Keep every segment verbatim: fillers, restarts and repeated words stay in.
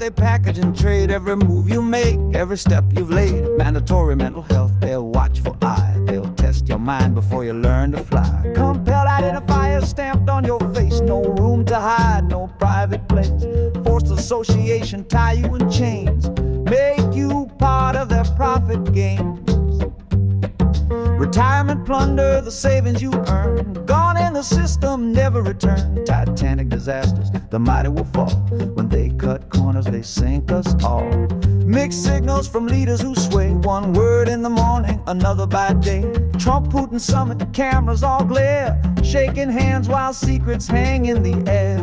they package and trade every move you make, every step you've laid. Mandatory mental health, they'll watchful eye. They'll test your mind before you learn to fly. Compelled identifier stamped on your face. No room to hide, no private place. Forced association, tie you in chains. Make you part of their profit gains. Retirement plunder, the savings you earn. Gone in the system, never return. Titanic disasters, the mighty will fall. When they cut corners, they sink us all. Mixed signals from leaders who sway. One word in the morning, another by day. Trump, Putin summit, the cameras all glare. Shaking hands while secrets hang in the air.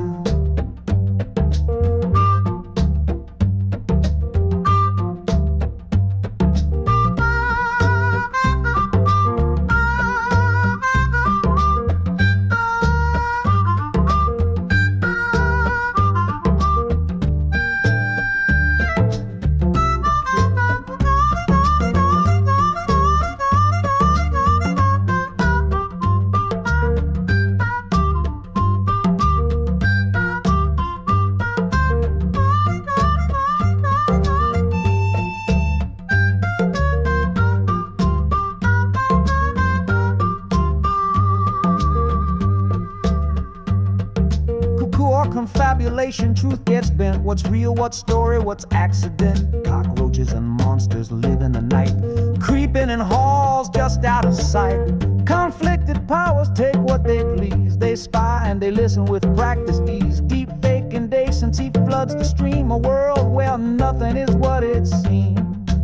Confabulation, truth gets bent. What's real, what's story, what's accident? Cockroaches and monsters live in the night, creeping in halls just out of sight. Conflicted powers take what they please. They spy and they listen with practiced ease. Deep fake indecency floods the stream. A world where nothing is what it seems.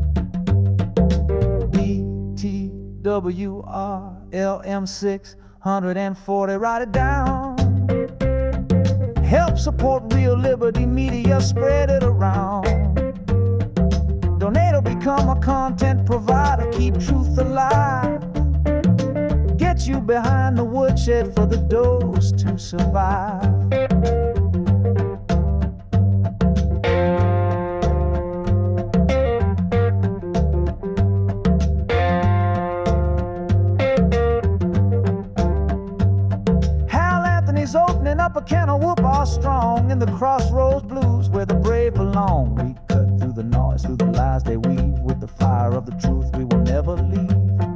B T W R L M six forty, write it down. Help support real liberty media, spread it around. Donate or become a content provider, keep truth alive. Get you behind the woodshed for the dose to survive. Opening up a can of whoop all strong in the crossroads blues where the brave belong. We cut through the noise, through the lies they weave. With the fire of the truth we will never leave.